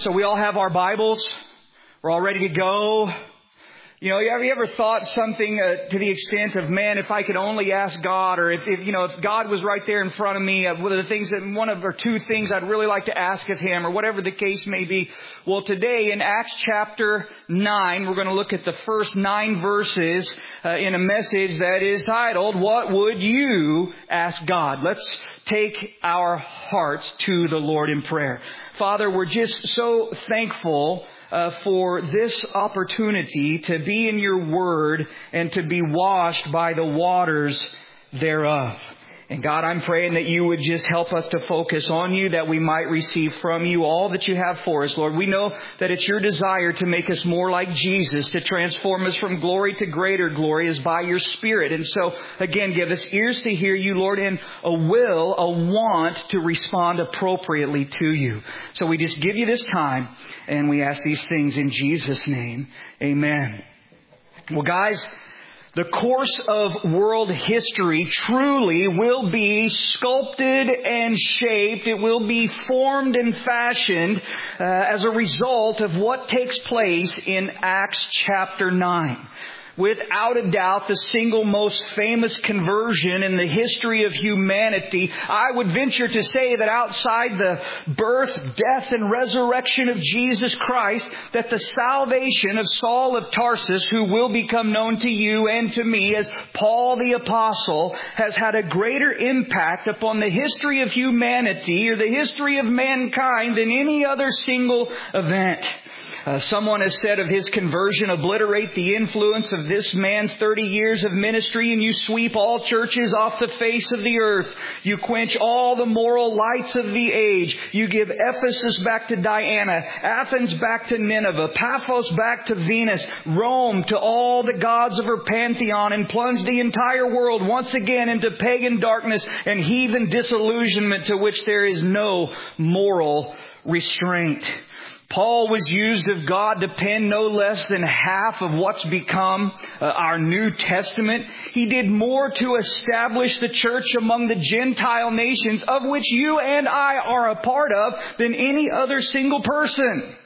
So we all have our Bibles. We're all ready to go. You know, have you ever thought something to the extent of, man, if I could only ask God, or if God was right there in front of me, one or two things I'd really like to ask of Him, or whatever the case may be. Well, today in Acts chapter 9, we're going to look at the first 9 verses in a message that is titled, "What Would You Ask God?" Let's take our hearts to the Lord in prayer. Father, we're just so thankful for this opportunity to be in your word and to be washed by the waters thereof. And God, I'm praying that you would just help us to focus on you, that we might receive from you all that you have for us, Lord. We know that it's your desire to make us more like Jesus, to transform us from glory to greater glory is by your Spirit. And so, again, give us ears to hear you, Lord, and a want to respond appropriately to you. So we just give you this time, and we ask these things in Jesus' name. Amen. Well, guys, the course of world history truly will be sculpted and shaped. It will be formed and fashioned as a result of what takes place in Acts chapter 9. Without a doubt, the single most famous conversion in the history of humanity. I would venture to say that outside the birth, death, and resurrection of Jesus Christ, that the salvation of Saul of Tarsus, who will become known to you and to me as Paul the Apostle, has had a greater impact upon the history of humanity or the history of mankind than any other single event. Someone has said of his conversion, obliterate the influence of this man's 30 years of ministry and you sweep all churches off the face of the earth. You quench all the moral lights of the age. You give Ephesus back to Diana, Athens back to Nineveh, Paphos back to Venus, Rome to all the gods of her pantheon, and plunge the entire world once again into pagan darkness and heathen disillusionment to which there is no moral restraint. Paul was used of God to pen no less than half of what's become our New Testament. He did more to establish the church among the Gentile nations, of which you and I are a part of, than any other single person.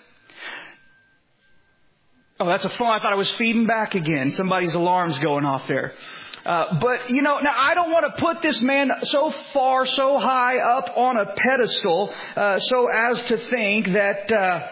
Oh, that's a phone. I thought I was feeding back again. Somebody's alarm's going off there. But, now I don't want to put this man so high up on a pedestal, so as to think that,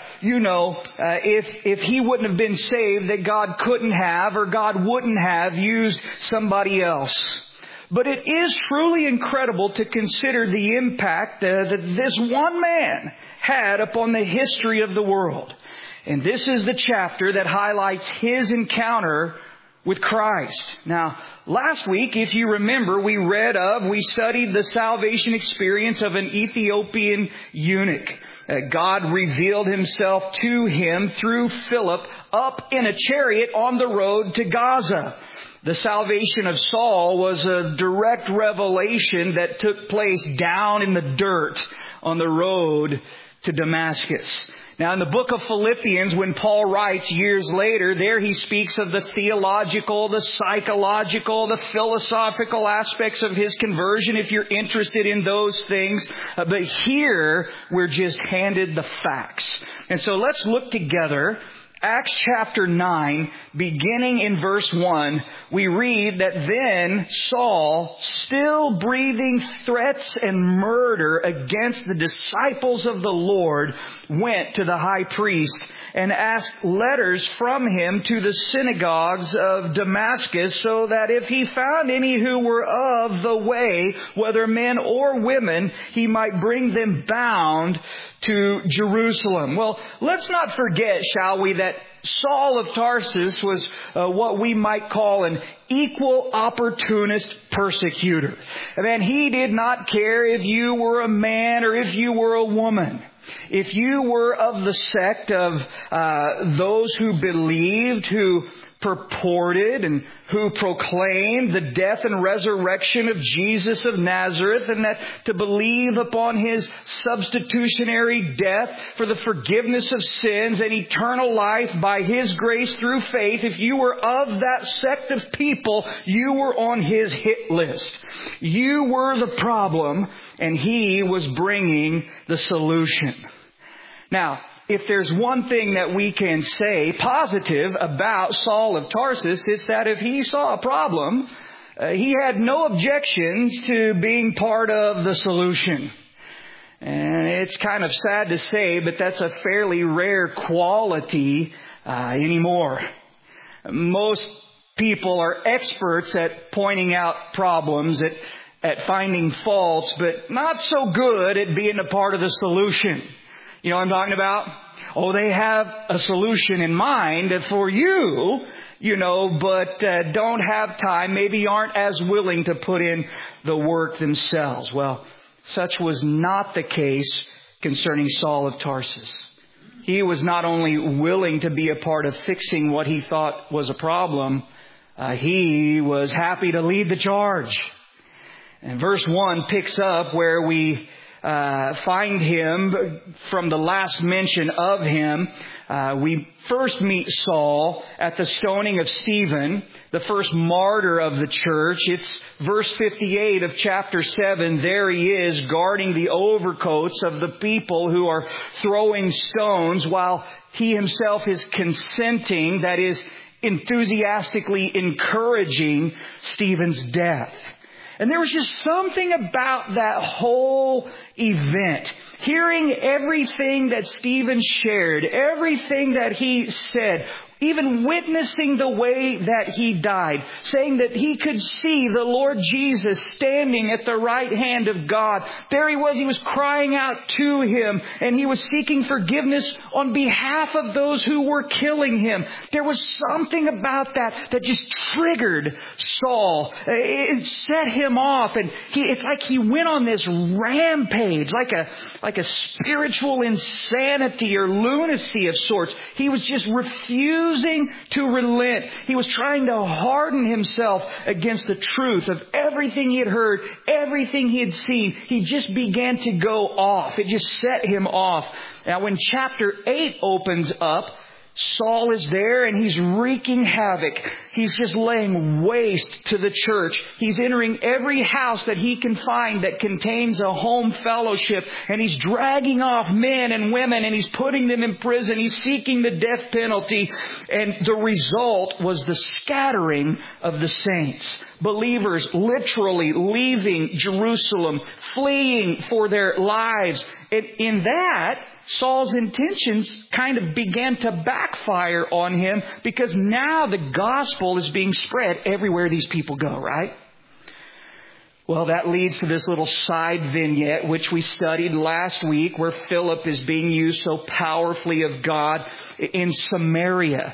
if he wouldn't have been saved, that God couldn't have or God wouldn't have used somebody else. But it is truly incredible to consider the impact that this one man had upon the history of the world. And this is the chapter that highlights his encounter with Christ. Now, last week, if you remember, we studied the salvation experience of an Ethiopian eunuch. God revealed Himself to him through Philip up in a chariot on the road to Gaza. The salvation of Saul was a direct revelation that took place down in the dirt on the road to Damascus. Now, in the book of Philippians, when Paul writes years later, there he speaks of the theological, the psychological, the philosophical aspects of his conversion, if you're interested in those things. But here, we're just handed the facts. And so let's look together. Acts chapter 9, beginning in verse 1, we read that then Saul, still breathing threats and murder against the disciples of the Lord, went to the high priest and asked letters from him to the synagogues of Damascus, so that if he found any who were of the way, whether men or women, he might bring them bound to Jerusalem. Well, let's not forget, shall we, that Saul of Tarsus was what we might call an equal opportunist persecutor. And he did not care if you were a man or if you were a woman. If you were of the sect of those who believed, who purported and who proclaimed the death and resurrection of Jesus of Nazareth, and that to believe upon His substitutionary death for the forgiveness of sins and eternal life by His grace through faith, if you were of that sect of people, you were on His hit list. You were the problem, and He was bringing the solution. Now, if there's one thing that we can say positive about Saul of Tarsus, it's that if he saw a problem, he had no objections to being part of the solution. And it's kind of sad to say, but that's a fairly rare quality anymore. Most people are experts at pointing out problems, at finding faults, but not so good at being a part of the solution. You know what I'm talking about? Oh, they have a solution in mind for you, but don't have time, maybe aren't as willing to put in the work themselves. Well, such was not the case concerning Saul of Tarsus. He was not only willing to be a part of fixing what he thought was a problem, he was happy to lead the charge. And verse 1 picks up where we find him from the last mention of him. We first meet Saul at the stoning of Stephen, the first martyr of the church. It's verse 58 of chapter 7. There he is guarding the overcoats of the people who are throwing stones while he himself is consenting, that is, enthusiastically encouraging Stephen's death. And there was just something about that whole event. Hearing everything that Stephen shared, everything that he said, even witnessing the way that he died, saying that he could see the Lord Jesus standing at the right hand of God. There he was crying out to him, and he was seeking forgiveness on behalf of those who were killing him. There was something about that just triggered Saul. It set him off, and it's like he went on this rampage, like a spiritual insanity or lunacy of sorts. He was just refusing to relent. He was trying to harden himself against the truth of everything he had heard, everything he had seen. He just began to go off. It just set him off. Now, when chapter 8 opens up, Saul is there and he's wreaking havoc. He's just laying waste to the church. He's entering every house that he can find that contains a home fellowship. And he's dragging off men and women and he's putting them in prison. He's seeking the death penalty. And the result was the scattering of the saints. Believers literally leaving Jerusalem, fleeing for their lives. And in that, Saul's intentions kind of began to backfire on him because now the gospel is being spread everywhere these people go, right? Well, that leads to this little side vignette which we studied last week where Philip is being used so powerfully of God in Samaria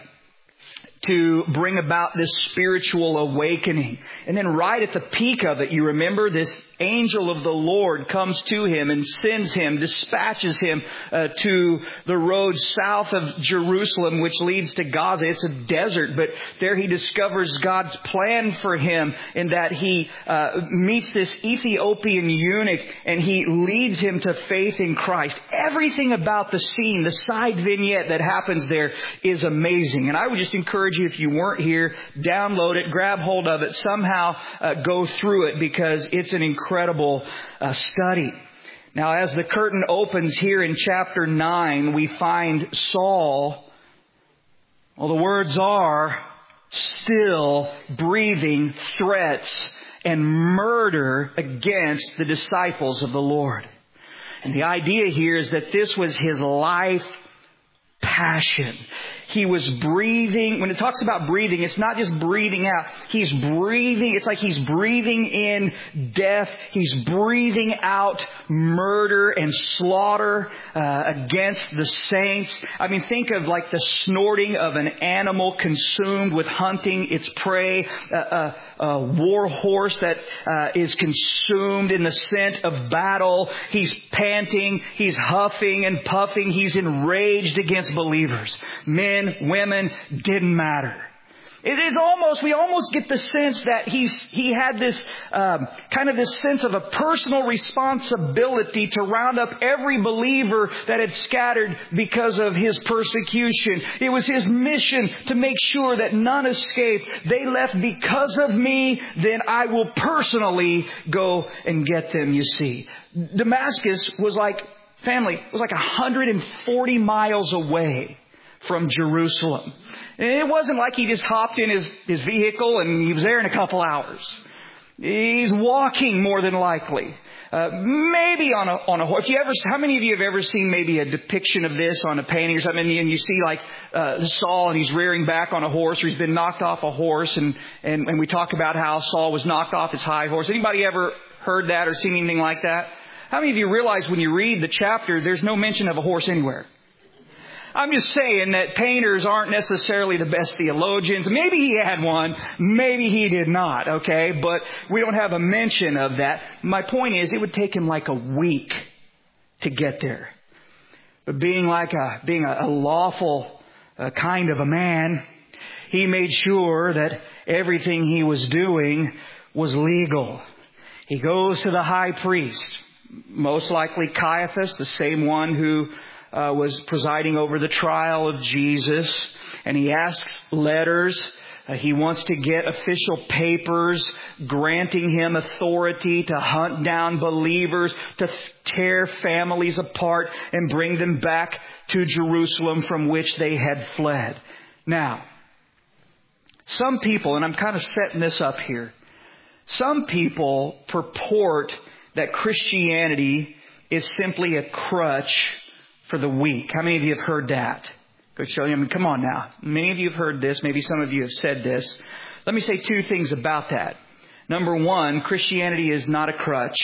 to bring about this spiritual awakening. And then right at the peak of it, you remember, this angel of the Lord comes to him and sends him, dispatches him to the road south of Jerusalem, which leads to Gaza. It's a desert, but there he discovers God's plan for him in that he meets this Ethiopian eunuch and he leads him to faith in Christ. Everything about the scene, the side vignette that happens there is amazing. And I would just encourage you, if you weren't here, download it, grab hold of it, somehow go through it because it's an incredible study. Now, as the curtain opens here in chapter 9, we find Saul, well, the words are, still breathing threats and murder against the disciples of the Lord. And the idea here is that this was his life passion. He was breathing. When it talks about breathing, it's not just breathing out. He's breathing. It's like he's breathing in death. He's breathing out murder and slaughter against the saints. I mean, think of like the snorting of an animal consumed with hunting its prey. A war horse that is consumed in the scent of battle. He's panting. He's huffing and puffing. He's enraged against believers. Men, women, didn't matter. It is almost, we almost get the sense that he had this kind of this sense of a personal responsibility to round up every believer that had scattered because of his persecution. It was his mission to make sure that none escaped. They left because of me, then I will personally go and get them, you see. Damascus was like Family, it was like 140 miles away from Jerusalem. And it wasn't like he just hopped in his vehicle and he was there in a couple hours. He's walking more than likely. Maybe on a horse. How many of you have ever seen maybe a depiction of this on a painting or something, and you see like Saul and he's rearing back on a horse, or he's been knocked off a horse, and we talk about how Saul was knocked off his high horse. Anybody ever heard that or seen anything like that? How many of you realize when you read the chapter, there's no mention of a horse anywhere? I'm just saying that painters aren't necessarily the best theologians. Maybe he had one. Maybe he did not. Okay. But we don't have a mention of that. My point is, it would take him like a week to get there. But being a lawful kind of a man, he made sure that everything he was doing was legal. He goes to the high priest, most likely Caiaphas, the same one who was presiding over the trial of Jesus, and he asks letters. He wants to get official papers granting him authority to hunt down believers, to tear families apart and bring them back to Jerusalem from which they had fled. Now, some people, and I'm kind of setting this up here, some people purport that Christianity is simply a crutch for the weak. How many of you have heard that? Good show. I mean, come on now. Many of you have heard this. Maybe some of you have said this. Let me say two things about that. Number one, Christianity is not a crutch.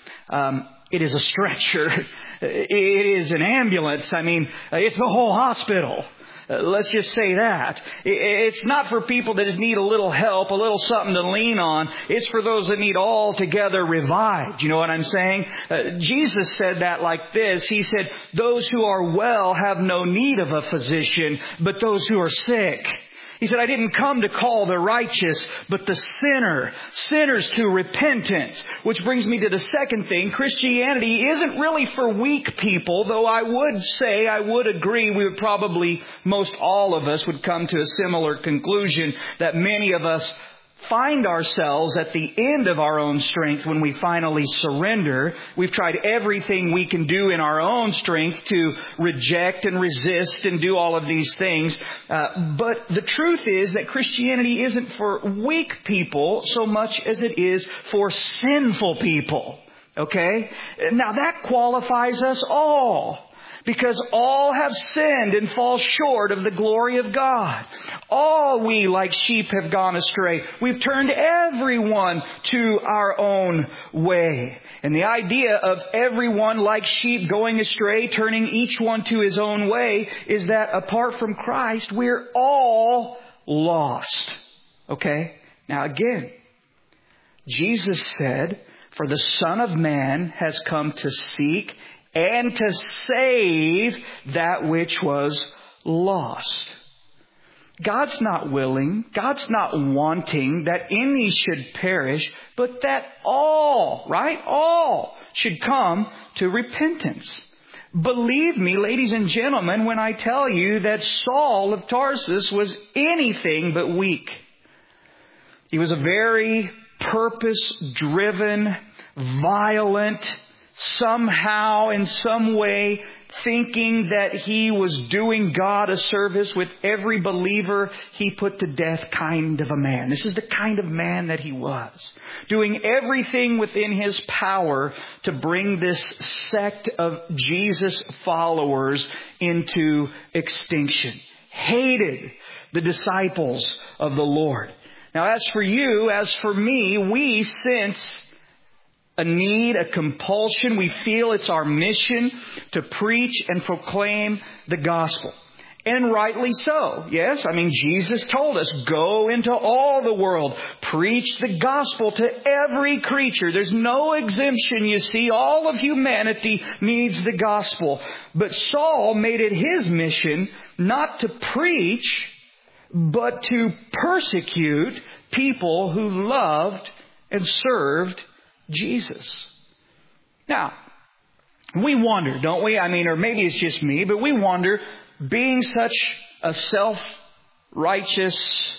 It is a stretcher. It is an ambulance. I mean, it's the whole hospital. Let's just say that. It's not for people that just need a little help, a little something to lean on. It's for those that need altogether revived. You know what I'm saying? Jesus said that like this. He said, those who are well have no need of a physician, but those who are sick. He said, I didn't come to call the righteous, but the sinners to repentance. Which brings me to the second thing. Christianity isn't really for weak people, though I would agree, we would probably, most all of us would come to a similar conclusion that many of us find ourselves at the end of our own strength when we finally surrender. We've tried everything we can do in our own strength to reject and resist and do all of these things. But the truth is that Christianity isn't for weak people so much as it is for sinful people. Okay? Now that qualifies us all. Because all have sinned and fall short of the glory of God. All we like sheep have gone astray. We've turned everyone to our own way. And the idea of everyone like sheep going astray, turning each one to his own way, is that apart from Christ, we're all lost. Okay? Now again, Jesus said, for the Son of Man has come to seek and to save that which was lost. God's not willing, God's not wanting that any should perish, but that all should come to repentance. Believe me, ladies and gentlemen, when I tell you that Saul of Tarsus was anything but weak. He was a very purpose-driven, violent, somehow, in some way, thinking that he was doing God a service with every believer he put to death kind of a man. This is the kind of man that he was. Doing everything within his power to bring this sect of Jesus followers into extinction. Hated the disciples of the Lord. Now, as for you, as for me, we sense a need, a compulsion. We feel it's our mission to preach and proclaim the gospel. And rightly so. Yes, I mean, Jesus told us, go into all the world, preach the gospel to every creature. There's no exemption, you see. All of humanity needs the gospel. But Saul made it his mission not to preach, but to persecute people who loved and served Jesus. Now, we wonder, don't we? I mean, or maybe it's just me, but we wonder, being such a self-righteous,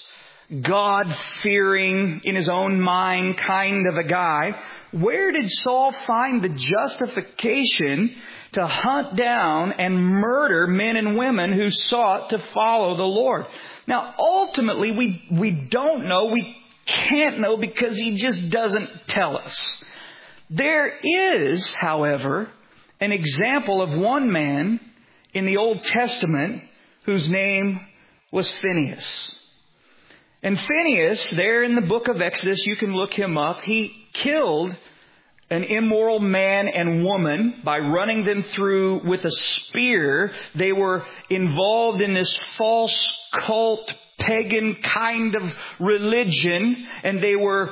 God-fearing, in his own mind kind of a guy, where did Saul find the justification to hunt down and murder men and women who sought to follow the Lord. Now, ultimately, we don't know, we can't know because He just doesn't tell us. There is, however, an example of one man in the Old Testament whose name was Phinehas. And Phinehas, there in the book of Exodus, you can look him up, he killed an immoral man and woman by running them through with a spear. They were involved in this false cult, pagan kind of religion, and they were,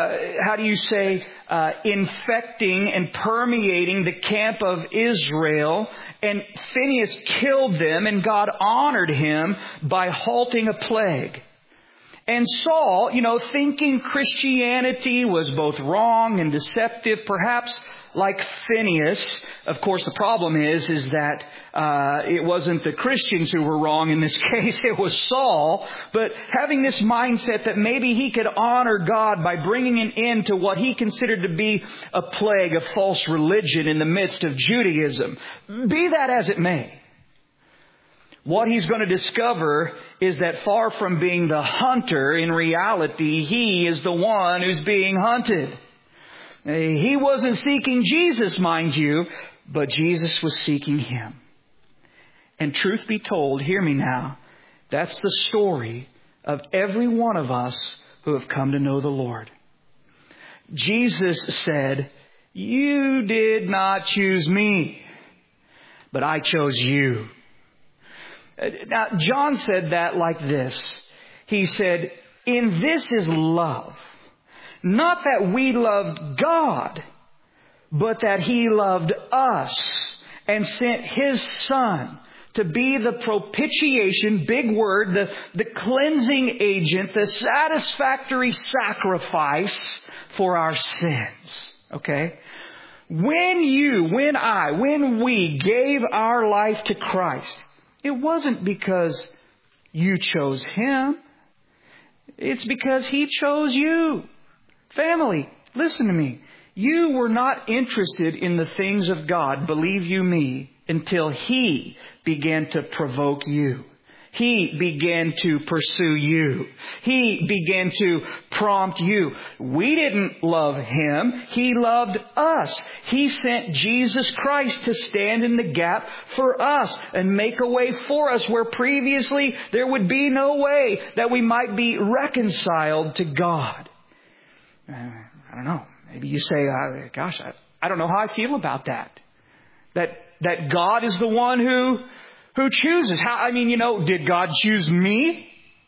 infecting and permeating the camp of Israel. And Phinehas killed them, and God honored him by halting a plague. And Saul, thinking Christianity was both wrong and deceptive, perhaps like Phinehas. Of course, the problem is that it wasn't the Christians who were wrong in this case. It was Saul. But having this mindset that maybe he could honor God by bringing an end to what he considered to be a plague of false religion in the midst of Judaism. Be that as it may. What he's going to discover is that far from being the hunter, in reality, he is the one who's being hunted. He wasn't seeking Jesus, mind you, but Jesus was seeking him. And truth be told, hear me now, that's the story of every one of us who have come to know the Lord. Jesus said, "You did not choose me, but I chose you." Now, John said that like this. He said, "In this is love. Not that we loved God, but that He loved us and sent His Son to be the propitiation," big word, the cleansing agent, the satisfactory sacrifice for our sins. Okay? When we gave our life to Christ, it wasn't because you chose Him. It's because He chose you. Family, listen to me. You were not interested in the things of God, believe you me, until He began to provoke you. He began to pursue you. He began to prompt you. We didn't love Him. He loved us. He sent Jesus Christ to stand in the gap for us and make a way for us where previously there would be no way that we might be reconciled to God. I don't know. Maybe you say, gosh, I don't know how I feel about that. That God is the one who chooses. Did God choose me?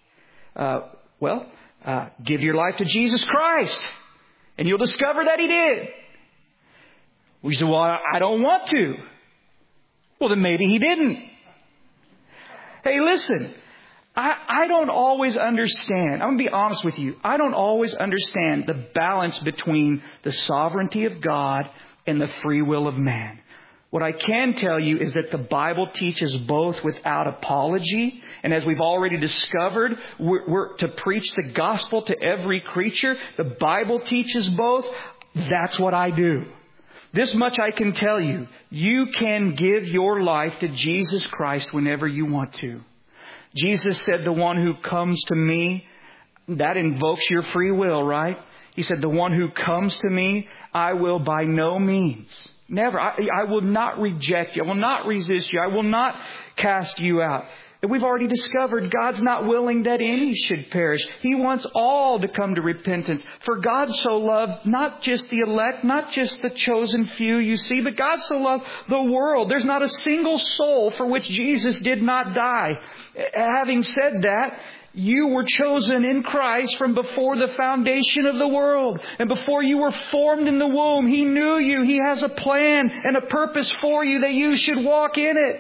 Give your life to Jesus Christ, and you'll discover that He did. We say, well, I don't want to. Well, then maybe He didn't. Hey, listen. I don't always understand. I'm going to be honest with you. I don't always understand the balance between the sovereignty of God and the free will of man. What I can tell you is that the Bible teaches both without apology. And as we've already discovered, we're to preach the gospel to every creature. The Bible teaches both. That's what I do. This much I can tell you. You can give your life to Jesus Christ whenever you want to. Jesus said, "The one who comes to me," that invokes your free will, right? He said, "The one who comes to me, I will by no means." Never. I will not reject you. I will not resist you. I will not cast you out. And we've already discovered God's not willing that any should perish. He wants all to come to repentance. For God so loved not just the elect, not just the chosen few, you see, but God so loved the world. There's not a single soul for which Jesus did not die. Having said that, you were chosen in Christ from before the foundation of the world. And before you were formed in the womb, He knew you. He has a plan and a purpose for you that you should walk in it.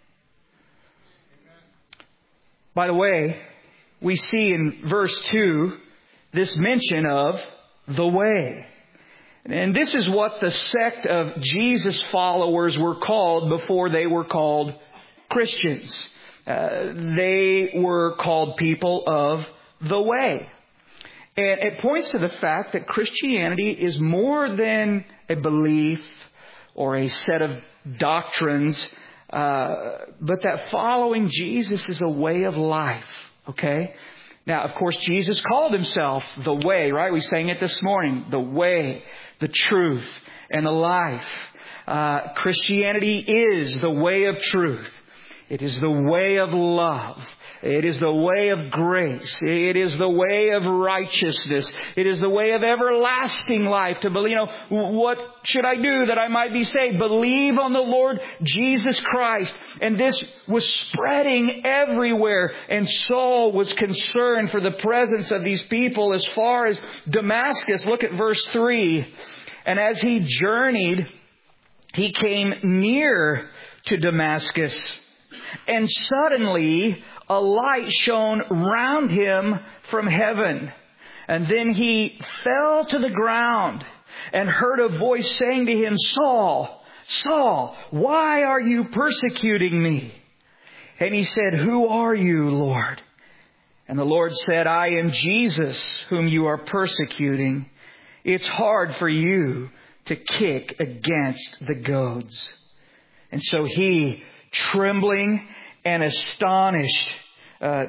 By the way, we see in verse 2 this mention of the way. And this is what the sect of Jesus followers were called before they were called Christians. They were called people of the way. And it points to the fact that Christianity is more than a belief or a set of doctrines, but that following Jesus is a way of life. Okay? Now, of course, Jesus called Himself the way, right? We sang it this morning. The way, the truth, and the life. Christianity is the way of truth. It is the way of love. It is the way of grace. It is the way of righteousness. It is the way of everlasting life. To believe, what should I do that I might be saved? Believe on the Lord Jesus Christ. And this was spreading everywhere. And Saul was concerned for the presence of these people as far as Damascus. Look at verse 3. And as he journeyed, he came near to Damascus. And suddenly a light shone round him from heaven. And then he fell to the ground and heard a voice saying to him, Saul, Saul, why are you persecuting me? And he said, Who are you, Lord? And the Lord said, I am Jesus, whom you are persecuting. It's hard for you to kick against the goads. And so he, trembling and astonished, the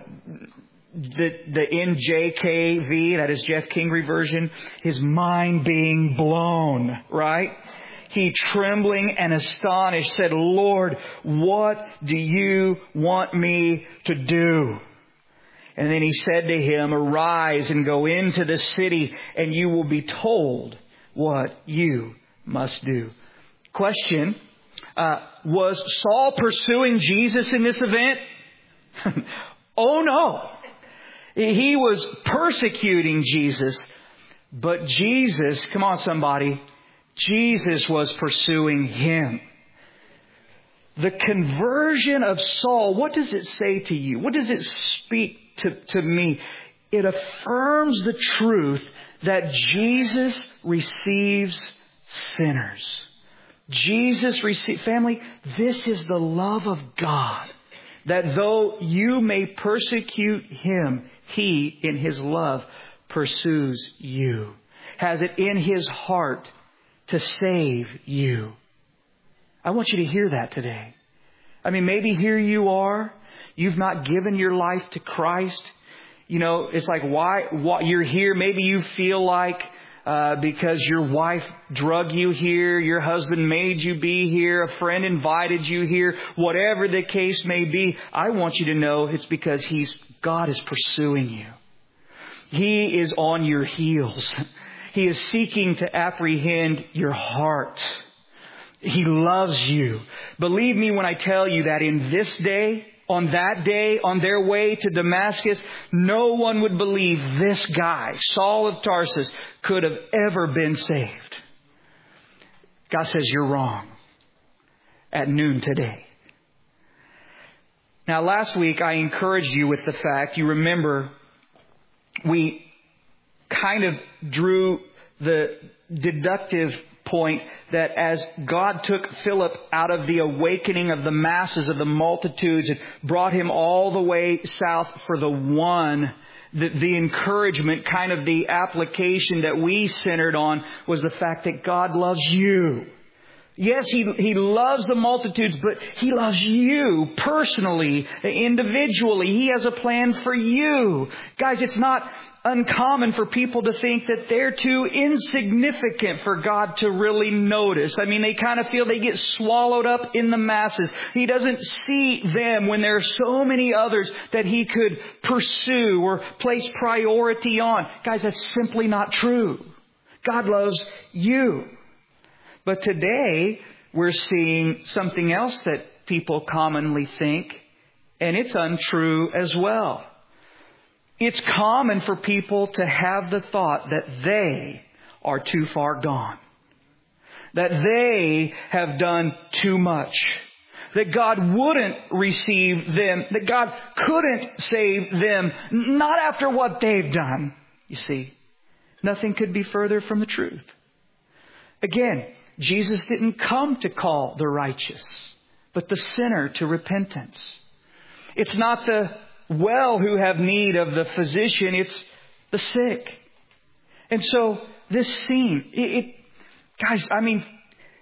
NJKV, that is Jeff Kingery version, his mind being blown, right? He, trembling and astonished, said, Lord, what do you want me to do? And then he said to him, Arise and go into the city, and you will be told what you must do. Question, was Saul pursuing Jesus in this event? Oh no. He was persecuting Jesus. But Jesus, come on somebody, Jesus was pursuing him. The conversion of Saul, what does it say to you? What does it speak to me? It affirms the truth that Jesus receives sinners. Jesus received, family, this is the love of God. That though you may persecute Him, He, in His love, pursues you. Has it in His heart to save you. I want you to hear that today. I mean, maybe here you are. You've not given your life to Christ. It's like, why you're here. Maybe you feel like because your wife drug you here, your husband made you be here, a friend invited you here, whatever the case may be. I want you to know it's because God is pursuing you. He is on your heels. He is seeking to apprehend your heart. He loves you. Believe me when I tell you that in this day, on that day, on their way to Damascus, no one would believe this guy, Saul of Tarsus, could have ever been saved. God says, you're wrong. At noon today. Now, last week I encouraged you with the fact, you remember, we kind of drew the deductive point that as God took Philip out of the awakening of the masses of the multitudes and brought him all the way south for the one, the encouragement, kind of the application that we centered on was the fact that God loves you. Yes, He loves the multitudes, but He loves you personally, individually. He has a plan for you. Guys, it's not uncommon for people to think that they're too insignificant for God to really notice. I mean, they kind of feel they get swallowed up in the masses. He doesn't see them when there are so many others that He could pursue or place priority on. Guys, that's simply not true. God loves you. But today, we're seeing something else that people commonly think, and it's untrue as well. It's common for people to have the thought that they are too far gone, that they have done too much, that God wouldn't receive them, that God couldn't save them, not after what they've done. You see, nothing could be further from the truth. Again, Jesus didn't come to call the righteous, but the sinner to repentance. It's not the well who have need of the physician, it's the sick. And so this scene, guys, I mean,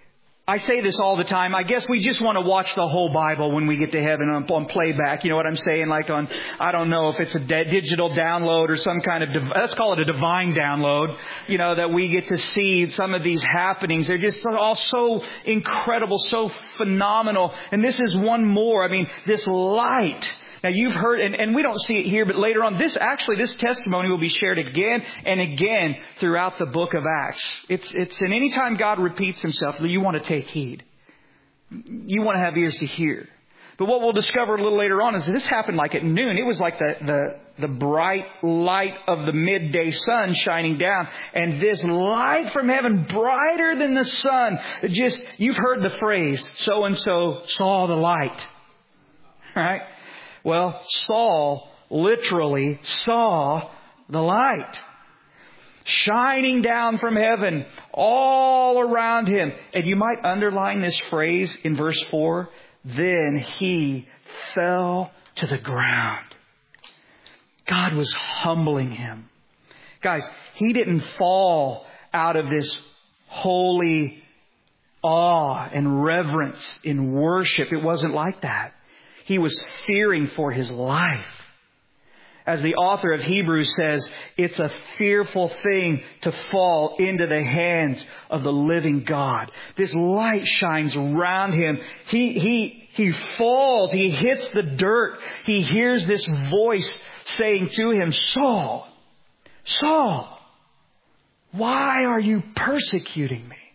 I say this all the time. I guess we just want to watch the whole Bible when we get to heaven on playback. You know what I'm saying? Like on, I don't know if it's a digital download or some kind of, let's call it a divine download, you know, that we get to see some of these happenings. They're just all so incredible, so phenomenal. And this is one more. I mean, this light. Now you've heard, and we don't see it here, but later on, this testimony will be shared again and again throughout the book of Acts. And anytime God repeats Himself, you want to take heed. You want to have ears to hear. But what we'll discover a little later on is that this happened like at noon. It was like the bright light of the midday sun shining down. And this light from heaven, brighter than the sun. You've heard the phrase, so-and-so saw the light. Right? Well, Saul literally saw the light shining down from heaven all around him. And you might underline this phrase in verse 4. Then he fell to the ground. God was humbling him. Guys, he didn't fall out of this holy awe and reverence in worship. It wasn't like that. He was fearing for his life. As the author of Hebrews says, it's a fearful thing to fall into the hands of the living God. This light shines around him. He falls. He hits the dirt. He hears this voice saying to him, Saul, Saul, why are you persecuting me?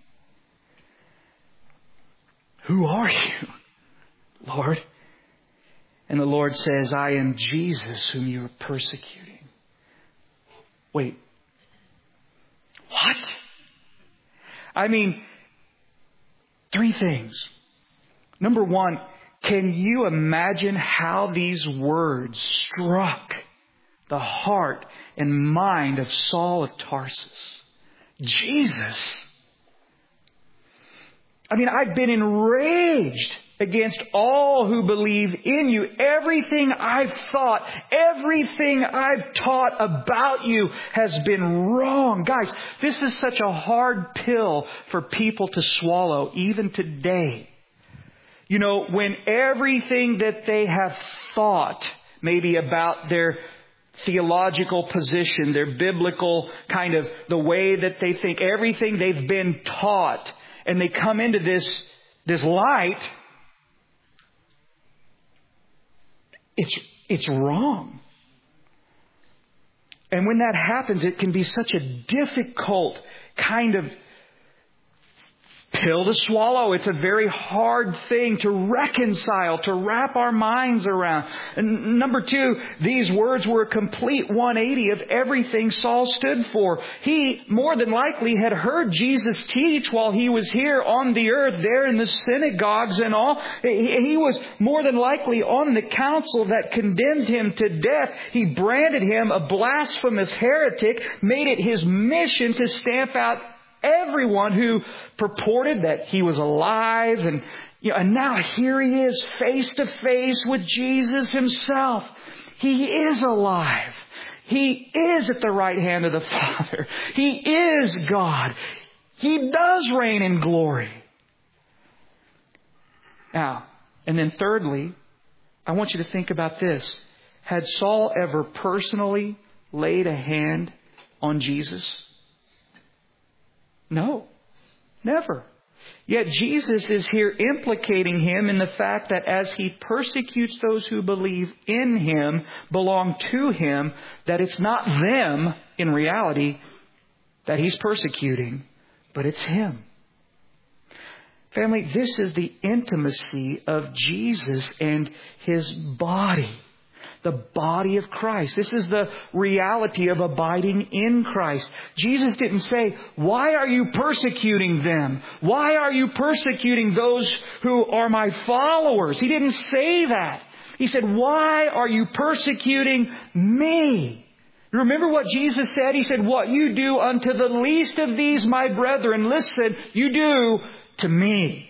Who are you, Lord? And the Lord says, I am Jesus whom you are persecuting. Wait. What? I mean, 3 things. Number 1, can you imagine how these words struck the heart and mind of Saul of Tarsus? Jesus. I mean, I've been enraged against all who believe in you. Everything I've thought, everything I've taught about you has been wrong. Guys, this is such a hard pill for people to swallow, even today. You know, when everything that they have thought, maybe about their theological position, their biblical kind of the way that they think, everything they've been taught, and they come into this light, it's wrong. And when that happens, it can be such a difficult kind of pill to swallow. It's a very hard thing to reconcile, to wrap our minds around. And number 2, these words were a complete 180 of everything Saul stood for. He more than likely had heard Jesus teach while he was here on the earth, there in the synagogues and all. He was more than likely on the council that condemned him to death. He branded him a blasphemous heretic, made it his mission to stamp out everyone who purported that he was alive, and now here he is face to face with Jesus himself. He is alive. He is at the right hand of the Father. He is God. He does reign in glory. Now, and then thirdly, I want you to think about this. Had Saul ever personally laid a hand on Jesus? No, never. Yet Jesus is here implicating him in the fact that as he persecutes those who believe in him, belong to him, that it's not them in reality that he's persecuting, but it's him. Family, this is the intimacy of Jesus and his body. The body of Christ. This is the reality of abiding in Christ. Jesus didn't say, why are you persecuting them? Why are you persecuting those who are my followers? He didn't say that. He said, why are you persecuting me? Remember what Jesus said? He said, what you do unto the least of these, my brethren, listen, you do to me.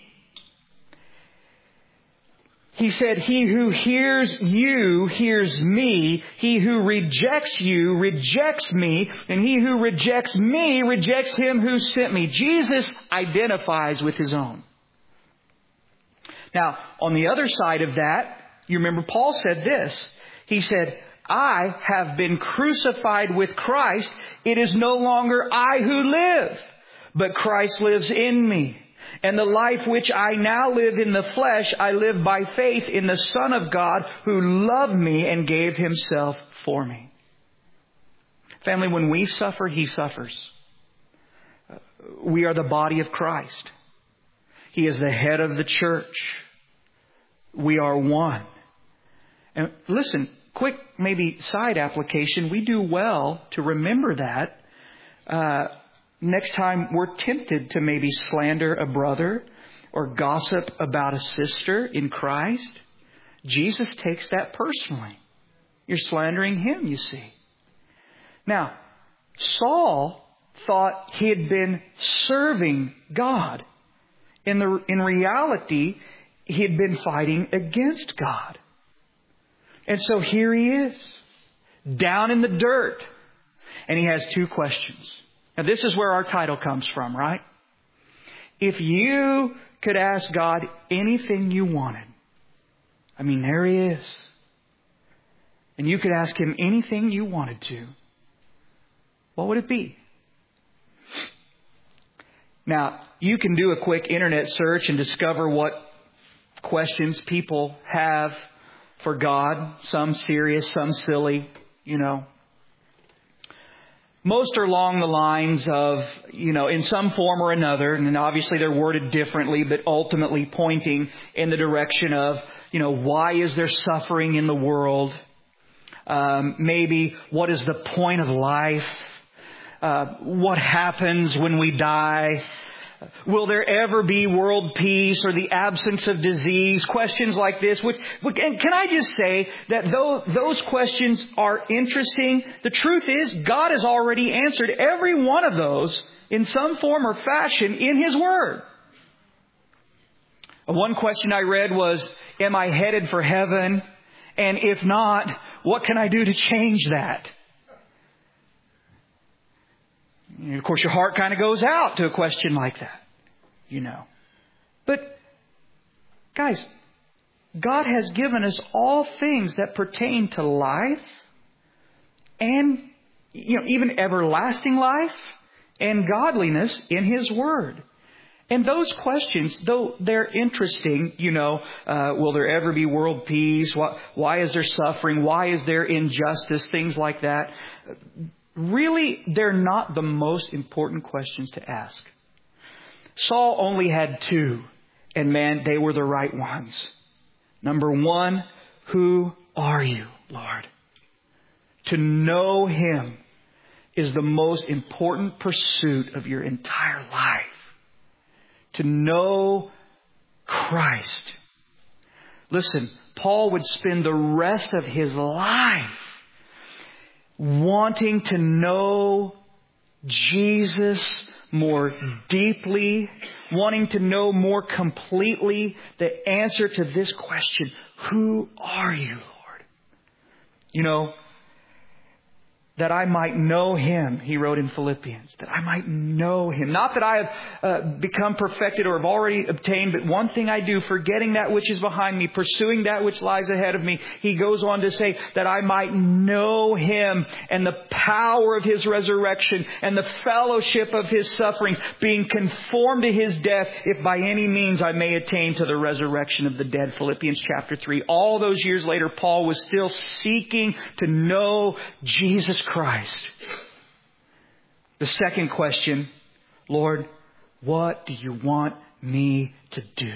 He said, he who hears you hears me. He who rejects you rejects me. And he who rejects me rejects him who sent me. Jesus identifies with his own. Now, on the other side of that, you remember Paul said this. He said, I have been crucified with Christ. It is no longer I who live, but Christ lives in me. And the life which I now live in the flesh, I live by faith in the Son of God who loved me and gave Himself for me. Family, when we suffer, He suffers. We are the body of Christ. He is the head of the church. We are one. And listen, quick maybe side application. We do well to remember that next time we're tempted to maybe slander a brother or gossip about a sister in Christ. Jesus takes that personally. You're slandering Him, you see. Now, Saul thought he had been serving God. In reality, he had been fighting against God. And so here he is, down in the dirt. And he has two questions. Now, this is where our title comes from, right? If you could ask God anything you wanted, I mean, there He is. And you could ask Him anything you wanted to, what would it be? Now, you can do a quick internet search and discover what questions people have for God. Some serious, some silly, you know. Most are along the lines of, in some form or another, and obviously they're worded differently, but ultimately pointing in the direction of, why is there suffering in the world? Maybe, what is the point of life? What happens when we die? Will there ever be world peace or the absence of disease? Questions like this. And can I just say that though those questions are interesting, the truth is God has already answered every one of those in some form or fashion in His Word. One question I read was, am I headed for heaven? And if not, what can I do to change that? And of course, your heart kind of goes out to a question like that, But, guys, God has given us all things that pertain to life and, even everlasting life and godliness in His Word. And those questions, though they're interesting, will there ever be world peace? Why is there suffering? Why is there injustice? Things like that. Really, they're not the most important questions to ask. Saul only had two, and man, they were the right ones. Number one, who are you, Lord? To know Him is the most important pursuit of your entire life. To know Christ. Listen, Paul would spend the rest of his life wanting to know Jesus more deeply, wanting to know more completely the answer to this question, who are you, Lord? That I might know Him, he wrote in Philippians, that I might know Him. Not that I have become perfected or have already obtained, but one thing I do, forgetting that which is behind me, pursuing that which lies ahead of me. He goes on to say that I might know Him and the power of His resurrection and the fellowship of His sufferings, being conformed to His death, if by any means I may attain to the resurrection of the dead. Philippians chapter 3. All those years later, Paul was still seeking to know Jesus Christ. The second question, Lord, what do you want me to do?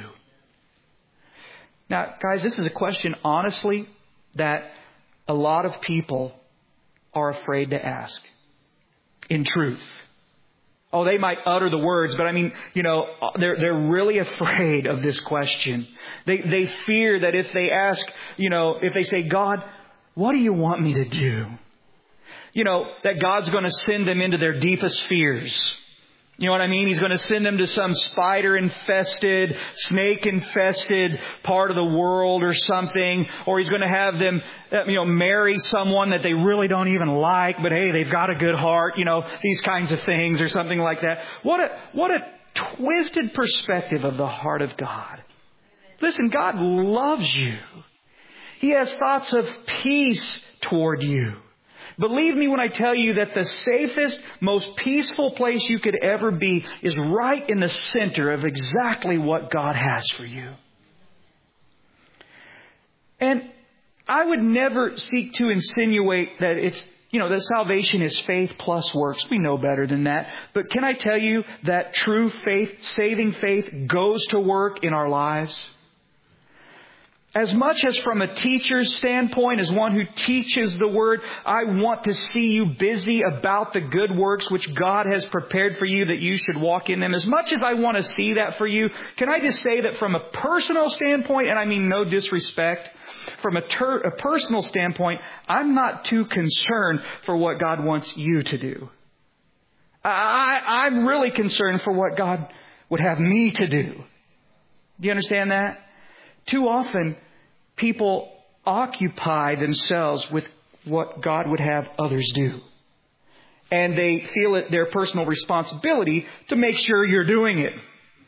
Now, guys, this is a question, honestly, that a lot of people are afraid to ask. In truth. Oh, they might utter the words, but they're really afraid of this question. They fear that if they ask, if they say, God, what do you want me to do? That God's going to send them into their deepest fears. You know what I mean? He's going to send them to some spider-infested, snake-infested part of the world or something. Or He's going to have them, marry someone that they really don't even like, but hey, they've got a good heart. These kinds of things or something like that. What a twisted perspective of the heart of God. Listen, God loves you. He has thoughts of peace toward you. Believe me when I tell you that the safest, most peaceful place you could ever be is right in the center of exactly what God has for you. And I would never seek to insinuate that that salvation is faith plus works. We know better than that. But can I tell you that true faith, saving faith, goes to work in our lives? As much as from a teacher's standpoint, as one who teaches the Word, I want to see you busy about the good works which God has prepared for you that you should walk in them. As much as I want to see that for you, can I just say that from a personal standpoint, and I mean no disrespect, from a personal standpoint, I'm not too concerned for what God wants you to do. I'm really concerned for what God would have me to do. Do you understand that? Too often, people occupy themselves with what God would have others do. And they feel it their personal responsibility to make sure you're doing it.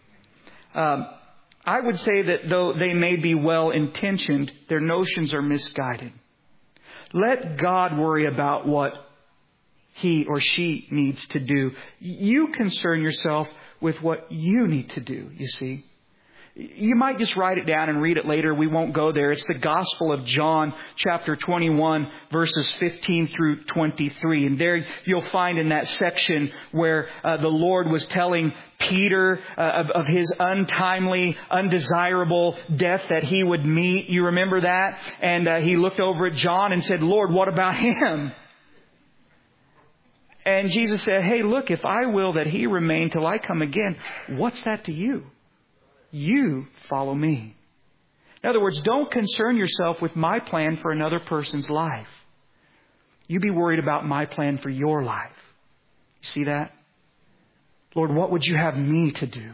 I would say that though they may be well-intentioned, their notions are misguided. Let God worry about what he or she needs to do. You concern yourself with what you need to do, you see. You might just write it down and read it later. We won't go there. It's the Gospel of John, chapter 21, verses 15 through 23. And there you'll find in that section where the Lord was telling Peter of his untimely, undesirable death that he would meet. You remember that? And he looked over at John and said, "Lord, what about him?" And Jesus said, "Hey, look, if I will that he remain till I come again, what's that to you? You follow me." In other words, don't concern yourself with my plan for another person's life. You be worried about my plan for your life. You see that? Lord, what would you have me to do?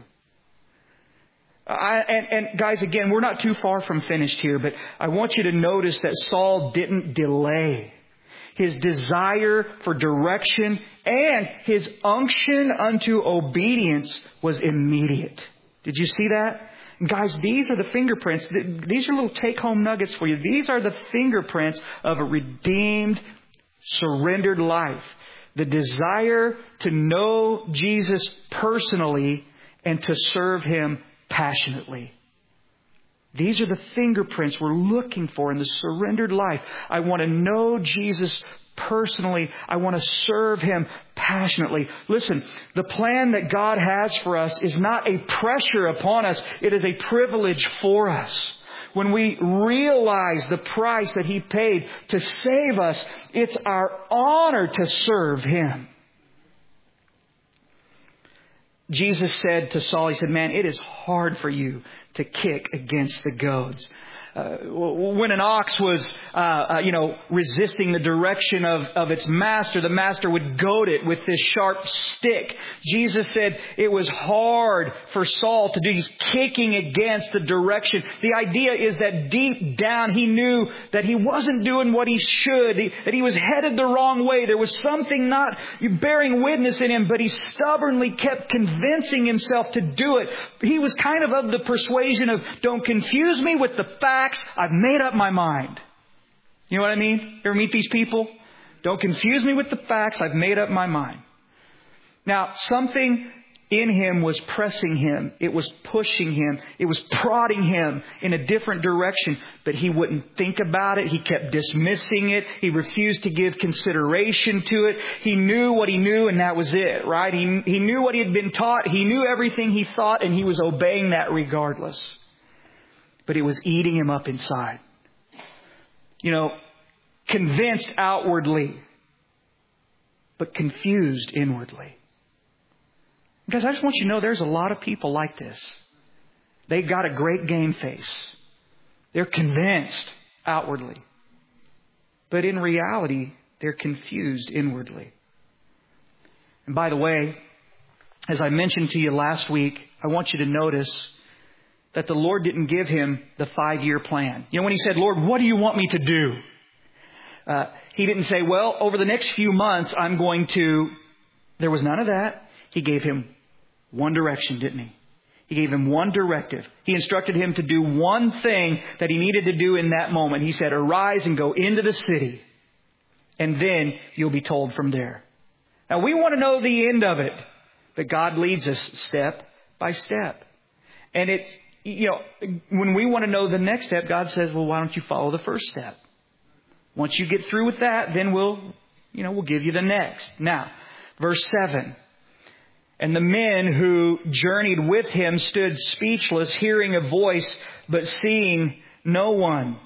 And guys, again, we're not too far from finished here, but I want you to notice that Saul didn't delay. His desire for direction and his unction unto obedience was immediate. Did you see that? Guys, these are the fingerprints. These are little take-home nuggets for you. These are the fingerprints of a redeemed, surrendered life. The desire to know Jesus personally and to serve Him passionately. These are the fingerprints we're looking for in the surrendered life. I want to know Jesus personally. I want to serve Him passionately. Listen, the plan that God has for us is not a pressure upon us. It is a privilege for us. When we realize the price that He paid to save us, it's our honor to serve Him. Jesus said to Saul, He said, "Man, it is hard for you to kick against the goads." When an ox was, resisting the direction of its master, the master would goad it with this sharp stick. Jesus said it was hard for Saul to do. He's kicking against the direction. The idea is that deep down he knew that he wasn't doing what he should, that he was headed the wrong way. There was something not bearing witness in him, but he stubbornly kept convincing himself to do it. He was kind of the persuasion of, don't confuse me with the facts. I've made up my mind. You know what I mean? You ever meet these people? Don't confuse me with the facts. I've made up my mind. Now, something in him was pressing him. It was pushing him. It was prodding him in a different direction. But he wouldn't think about it. He kept dismissing it. He refused to give consideration to it. He knew what he knew, and that was it, right? He knew what he had been taught. He knew everything he thought, and he was obeying that regardless. But it was eating him up inside. Convinced outwardly, but confused inwardly. Because I just want you to know there's a lot of people like this. They got a great game face. They're convinced outwardly. But in reality, they're confused inwardly. And by the way, as I mentioned to you last week, I want you to notice that the Lord didn't give him the 5-year plan. When he said, "Lord, what do you want me to do?" He didn't say, "Well, over the next few months, I'm going to..." There was none of that. He gave him one direction, didn't he? He gave him one directive. He instructed him to do one thing that he needed to do in that moment. He said, arise and go into the city, and then you'll be told from there. Now, we want to know the end of it, but God leads us step by step. And it's, when we want to know the next step, God says, well, why don't you follow the first step? Once you get through with that, then we'll give you the next. Now, verse 7. And the men who journeyed with him stood speechless, hearing a voice, but seeing no one.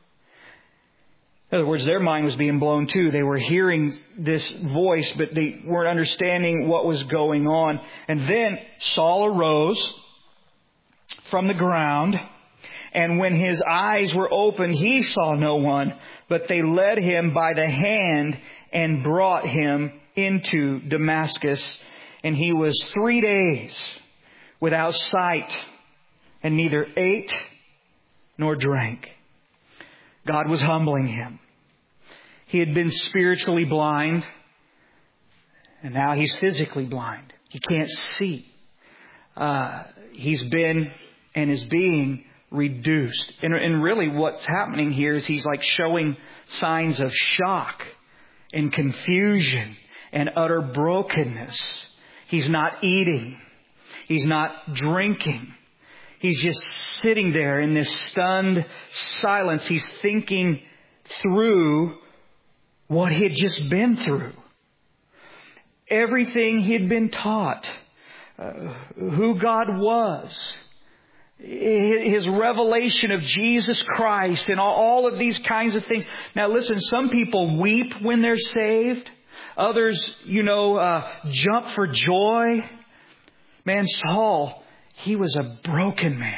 In other words, their mind was being blown too. They were hearing this voice, but they weren't understanding what was going on. And then Saul arose from the ground, and when his eyes were opened, he saw no one, but they led him by the hand and brought him into Damascus. And he was 3 days without sight, and neither ate nor drank. God was humbling him. He had been spiritually blind, and now he's physically blind. He can't see. He's been and is being reduced. And really what's happening here is he's like showing signs of shock and confusion and utter brokenness. He's not eating. He's not drinking. He's just sitting there in this stunned silence. He's thinking through what he had just been through. Everything he had been taught. Who God was. His revelation of Jesus Christ and all of these kinds of things. Now listen, some people weep when they're saved. Others, jump for joy. Man, Saul, he was a broken man.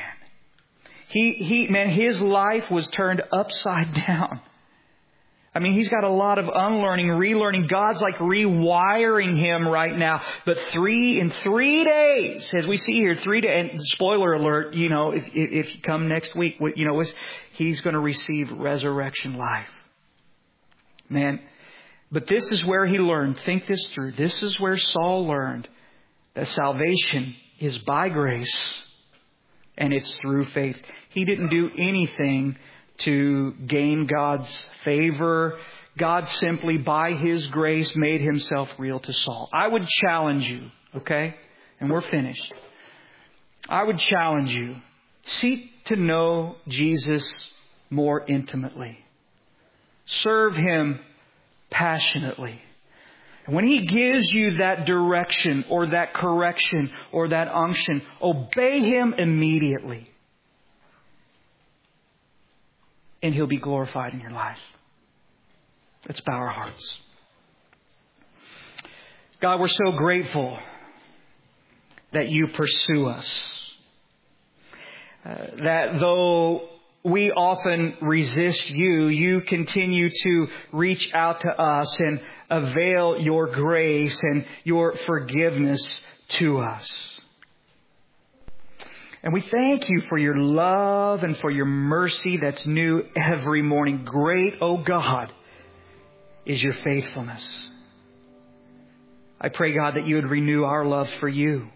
His life was turned upside down. I mean, he's got a lot of unlearning, relearning. God's like rewiring him right now. But in 3 days, as we see here, 3 days, and spoiler alert, if you come next week, he's going to receive resurrection life. Man, but this is where he learned. Think this through. This is where Saul learned that salvation is by grace and it's through faith. He didn't do anything to gain God's favor. God simply, by His grace, made Himself real to Saul. I would challenge you, okay? And we're finished. I would challenge you. Seek to know Jesus more intimately. Serve Him passionately. And when He gives you that direction or that correction or that unction, obey Him immediately. And He'll be glorified in your life. Let's bow our hearts. God, we're so grateful that You pursue us. That though we often resist You, You continue to reach out to us and avail Your grace and Your forgiveness to us. And we thank You for Your love and for Your mercy that's new every morning. Great, O God, is Your faithfulness. I pray, God, that You would renew our love for You.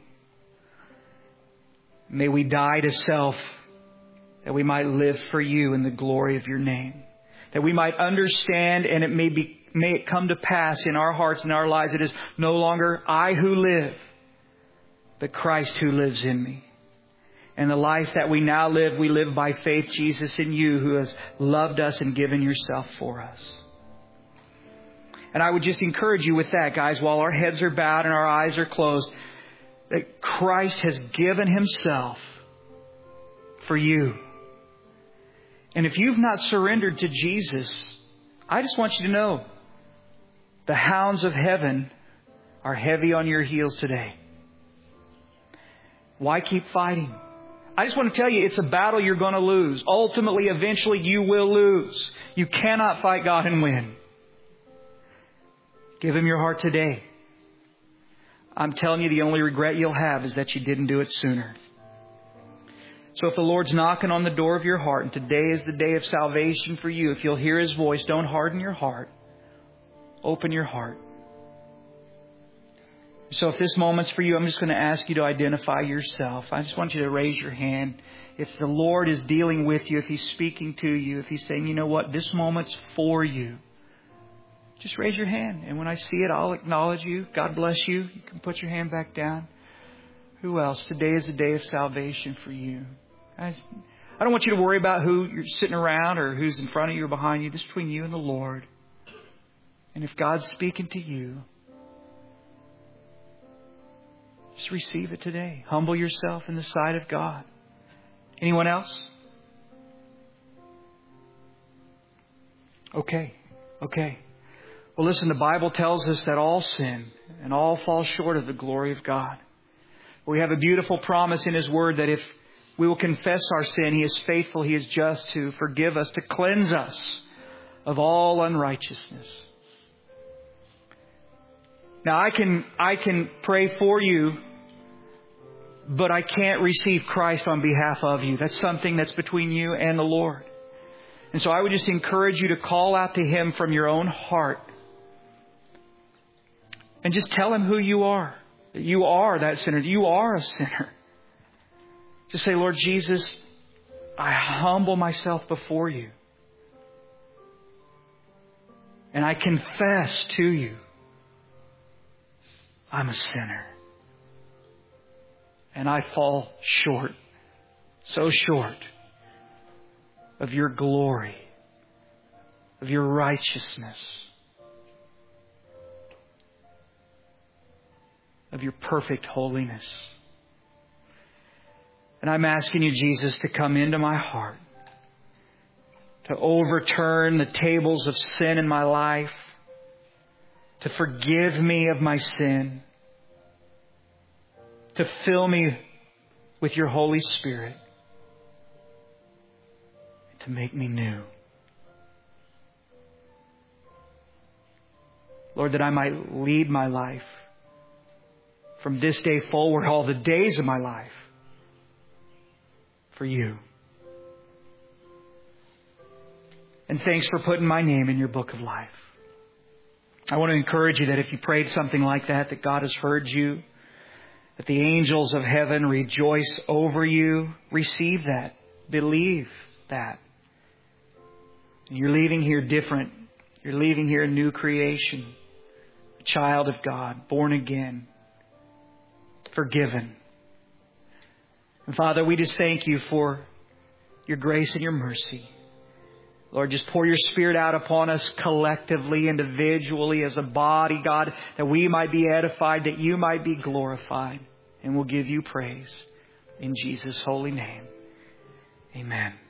May we die to self, that we might live for You in the glory of Your name. That we might understand, and may it come to pass in our hearts and our lives, it is no longer I who live, but Christ who lives in me. And the life that we now live, we live by faith, Jesus, in You, who has loved us and given Yourself for us. And I would just encourage you with that, guys, while our heads are bowed and our eyes are closed, that Christ has given Himself for you. And if you've not surrendered to Jesus, I just want you to know the hounds of heaven are heavy on your heels today. Why keep fighting? I just want to tell you, it's a battle you're going to lose. Ultimately, eventually, you will lose. You cannot fight God and win. Give Him your heart today. I'm telling you, the only regret you'll have is that you didn't do it sooner. So if the Lord's knocking on the door of your heart, and today is the day of salvation for you, if you'll hear His voice, don't harden your heart. Open your heart. So if this moment's for you, I'm just going to ask you to identify yourself. I just want you to raise your hand. If the Lord is dealing with you, if He's speaking to you, if He's saying, you know what, this moment's for you, just raise your hand. And when I see it, I'll acknowledge you. God bless you. You can put your hand back down. Who else? Today is a day of salvation for you. Guys, I don't want you to worry about who you're sitting around or who's in front of you or behind you. This is between you and the Lord. And if God's speaking to you, just receive it today. Humble yourself in the sight of God. Anyone else? Okay. Well, listen, the Bible tells us that all sin and all fall short of the glory of God. We have a beautiful promise in His Word that if we will confess our sin, He is faithful, He is just to forgive us, to cleanse us of all unrighteousness. Now, I can pray for you, but I can't receive Christ on behalf of you. That's something that's between you and the Lord. And so I would just encourage you to call out to Him from your own heart. And just tell Him who you are. That you are that sinner. You are a sinner. Just say, Lord Jesus, I humble myself before you. And I confess to you, I'm a sinner. And I fall short, so short of your glory, of your righteousness, of your perfect holiness. And I'm asking you, Jesus, to come into my heart, to overturn the tables of sin in my life, to forgive me of my sin, to fill me with your Holy Spirit, and to make me new. Lord, that I might lead my life from this day forward, all the days of my life, for you. And thanks for putting my name in your book of life. I want to encourage you that if you prayed something like that God has heard you, that the angels of heaven rejoice over you. Receive that. Believe that. And you're leaving here different. You're leaving here a new creation. A child of God, born again, forgiven. And Father, we just thank you for your grace and your mercy. Lord, just pour your Spirit out upon us collectively, individually, as a body, God, that we might be edified, that you might be glorified. And we'll give you praise in Jesus' holy name. Amen.